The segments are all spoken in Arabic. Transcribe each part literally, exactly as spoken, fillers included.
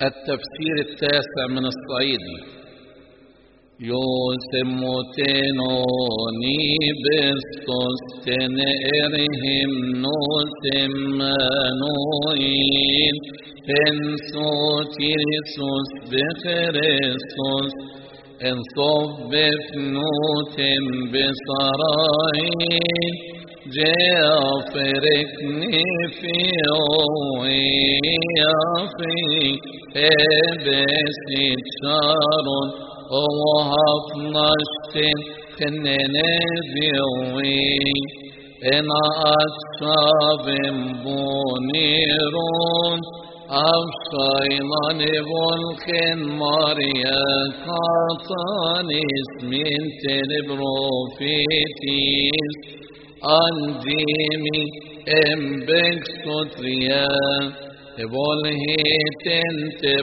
التفسير التاسع من الصعيدي. يوسموتينوني بستوس تنئرهم نوسمانوين تنسوتيرسوس بخريستوس انصب بفنوتم بصراين جافركني في ويافي ابسيت شارون وهفنشتن خنني بيوي انا اتشابم بونيرون أفشايلان بولخن ماريا قاطانيس من تلبروفيتيس أنجيمي امبكستوتريا بولهيتن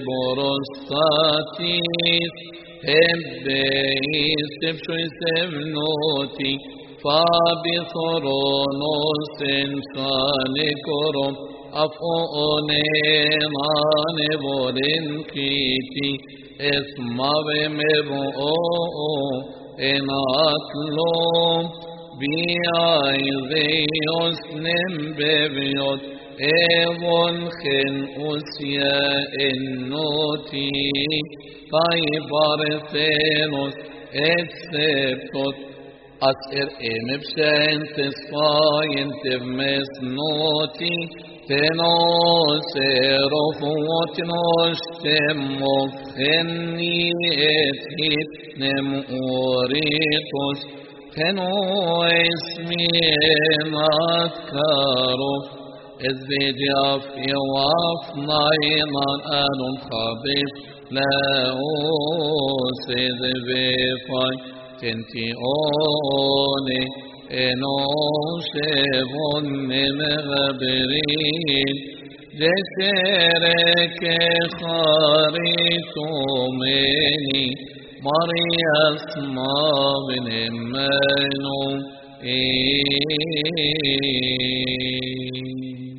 تبروستاتيس هبئيس تبشوي سبنوتي فابي ثرونوس انسانكرم أفؤنيمان بولنكيتي اسما بمرؤو اناتلوم بيايزيوس نمببيوت ايضون خن اسيا النوتي فايبارثينوس اتسبتوت أسئر إمبسين تسفاين تفمس نوتي تنوس رفوت نوش تموف خني اتهيت نموريتوس خنو اسمي ماتكاروف الزيجاف يواف نايمان أنم خبيب لاوس ذبيفاي تنتي أوني انوشبون مغبرين جسرك خاريتو مني مريا اسما بن منو